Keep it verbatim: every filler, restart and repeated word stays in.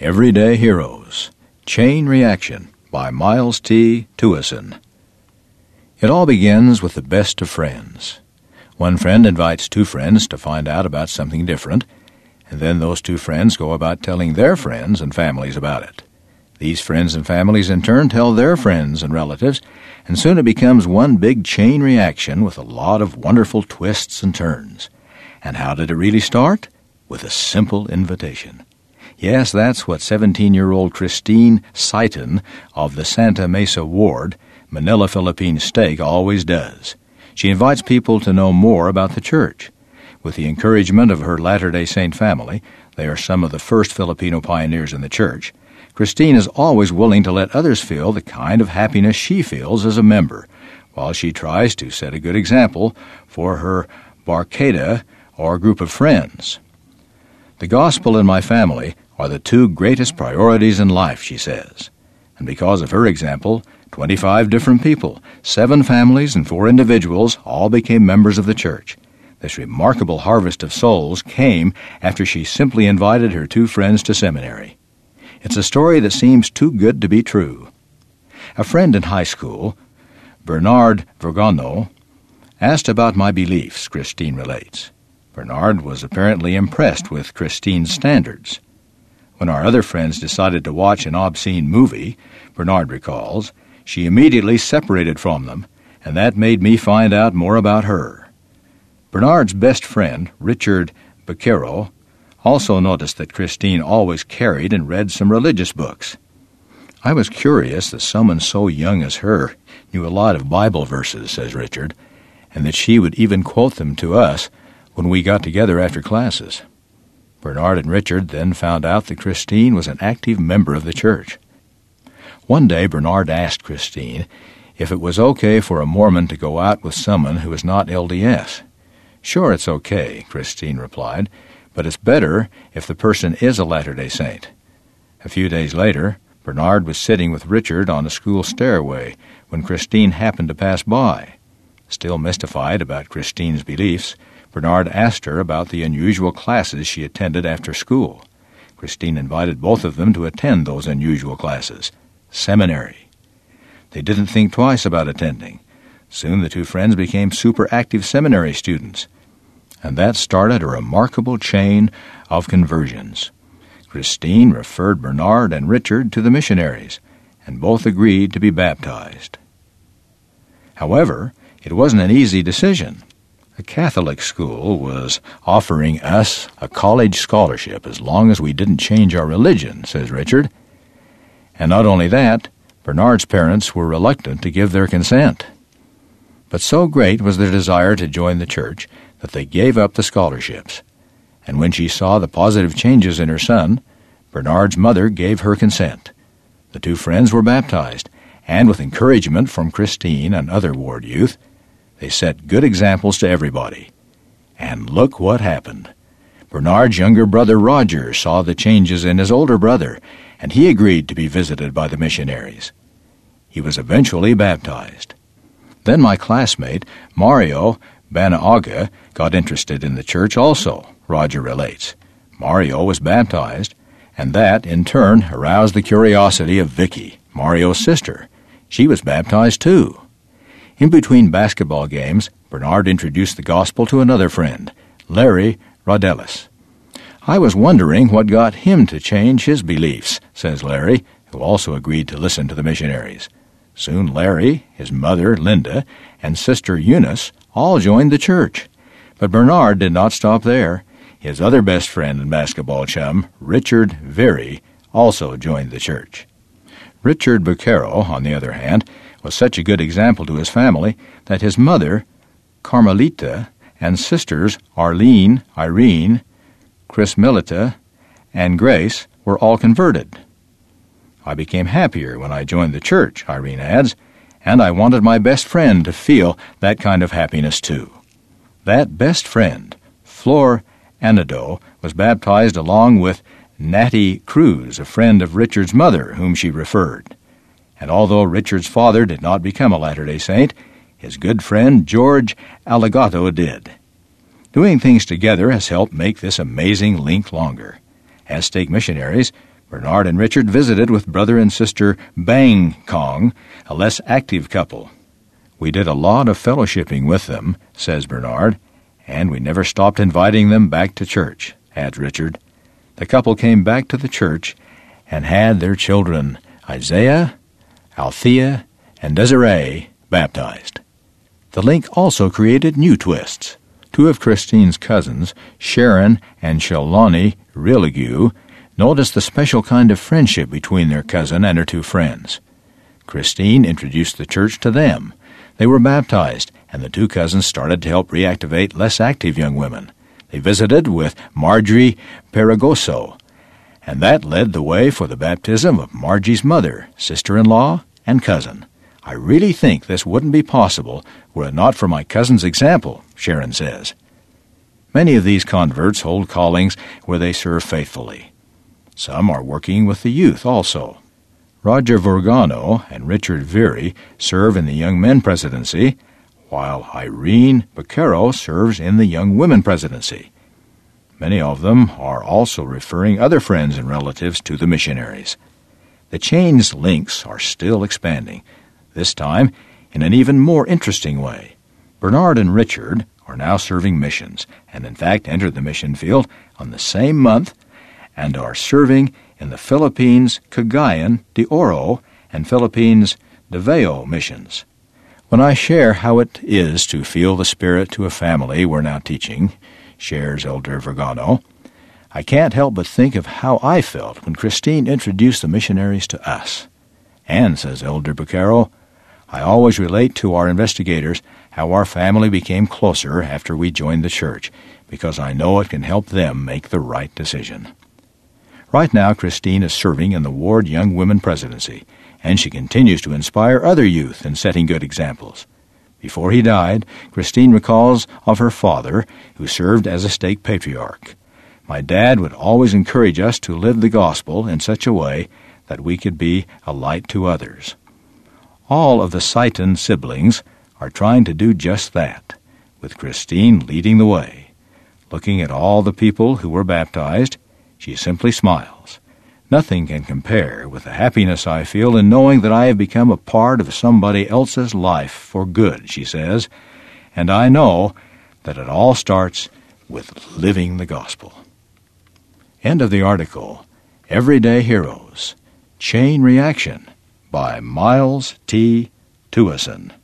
Everyday Heroes, Chain Reaction by Miles T. Tuason. It all begins with the best of friends. One friend invites two friends to find out about something different, and then those two friends go about telling their friends and families about it. These friends and families in turn tell their friends and relatives, and soon it becomes one big chain reaction with a lot of wonderful twists and turns. And how did it really start? With a simple invitation. Yes, that's what seventeen-year-old Christine Seiton of the Santa Mesa Ward, Manila, Philippine Stake, always does. She invites people to know more about the church. With the encouragement of her Latter-day Saint family, they are some of the first Filipino pioneers in the church, Christine is always willing to let others feel the kind of happiness she feels as a member, while she tries to set a good example for her barkada, or group of friends. The gospel and my family are the two greatest priorities in life, she says. And because of her example, twenty-five different people, seven families and four individuals all became members of the church. This remarkable harvest of souls came after she simply invited her two friends to seminary. It's a story that seems too good to be true. A friend in high school, Bernard Vergano, asked about my beliefs, Christine relates. Bernard was apparently impressed with Christine's standards. When our other friends decided to watch an obscene movie, Bernard recalls, she immediately separated from them, and that made me find out more about her. Bernard's best friend, Richard Becerro, also noticed that Christine always carried and read some religious books. I was curious that someone so young as her knew a lot of Bible verses, says Richard, and that she would even quote them to us when we got together after classes. Bernard and Richard then found out that Christine was an active member of the church. One day Bernard asked Christine if it was okay for a Mormon to go out with someone who is not L D S. Sure, it's okay, Christine replied, but it's better if the person is a Latter-day Saint. A few days later, Bernard was sitting with Richard on a school stairway when Christine happened to pass by. Still mystified about Christine's beliefs, Bernard asked her about the unusual classes she attended after school. Christine invited both of them to attend those unusual classes. Seminary. They didn't think twice about attending. Soon the two friends became super active seminary students. And that started a remarkable chain of conversions. Christine referred Bernard and Richard to the missionaries, and both agreed to be baptized. However, it wasn't an easy decision. A Catholic school was offering us a college scholarship as long as we didn't change our religion, says Richard. And not only that, Bernard's parents were reluctant to give their consent. But so great was their desire to join the church that they gave up the scholarships. And when she saw the positive changes in her son, Bernard's mother gave her consent. The two friends were baptized, and with encouragement from Christine and other ward youth, they set good examples to everybody. And look what happened. Bernard's younger brother Roger saw the changes in his older brother, and he agreed to be visited by the missionaries. He was eventually baptized. Then my classmate, Mario Banaoga, got interested in the church also, Roger relates. Mario was baptized, and that, in turn, aroused the curiosity of Vicky, Mario's sister. She was baptized too. In between basketball games, Bernard introduced the gospel to another friend, Larry Rodelis. I was wondering what got him to change his beliefs, says Larry, who also agreed to listen to the missionaries. Soon Larry, his mother, Linda, and sister Eunice all joined the church. But Bernard did not stop there. His other best friend and basketball chum, Richard Very, also joined the church. Richard Becerro, on the other hand, was such a good example to his family that his mother, Carmelita, and sisters Arlene, Irene, Chrismelita, and Grace were all converted. I became happier when I joined the church, Irene adds, and I wanted my best friend to feel that kind of happiness too. That best friend, Flor Anado, was baptized along with Natty Cruz, a friend of Richard's mother, whom she referred. And although Richard's father did not become a Latter-day Saint, his good friend George Aligato did. Doing things together has helped make this amazing link longer. As stake missionaries, Bernard and Richard visited with brother and sister Bang Kong, a less active couple. We did a lot of fellowshipping with them, says Bernard, and we never stopped inviting them back to church, adds Richard. The couple came back to the church and had their children, Isaiah, Althea, and Desiree, baptized. The link also created new twists. Two of Christine's cousins, Sharon and Shalani Religue, noticed the special kind of friendship between their cousin and her two friends. Christine introduced the church to them. They were baptized, and the two cousins started to help reactivate less active young women. They visited with Marjorie Perigoso, and that led the way for the baptism of Margie's mother, sister-in-law, and cousin. I really think this wouldn't be possible were it not for my cousin's example, Sharon says. Many of these converts hold callings where they serve faithfully. Some are working with the youth also. Roger Vergano and Richard Veary serve in the Young Men Presidency, while Irene Beccaro serves in the Young Women Presidency. Many of them are also referring other friends and relatives to the missionaries. The chain's links are still expanding, this time in an even more interesting way. Bernard and Richard are now serving missions, and in fact entered the mission field on the same month and are serving in the Philippines Cagayan de Oro and Philippines Davao missions. When I share how it is to feel the Spirit to a family we're now teaching, shares Elder Vergano, I can't help but think of how I felt when Christine introduced the missionaries to us. And, says Elder Beccaro, I always relate to our investigators how our family became closer after we joined the church, because I know it can help them make the right decision. Right now, Christine is serving in the Ward Young Women Presidency, and she continues to inspire other youth in setting good examples. Before he died, Christine recalls of her father, who served as a stake patriarch. My dad would always encourage us to live the gospel in such a way that we could be a light to others. All of the Seitan siblings are trying to do just that, with Christine leading the way. Looking at all the people who were baptized, she simply smiles. Nothing can compare with the happiness I feel in knowing that I have become a part of somebody else's life for good, she says, and I know that it all starts with living the gospel. End of the article. Everyday Heroes. Chain Reaction by Miles T. Tewison.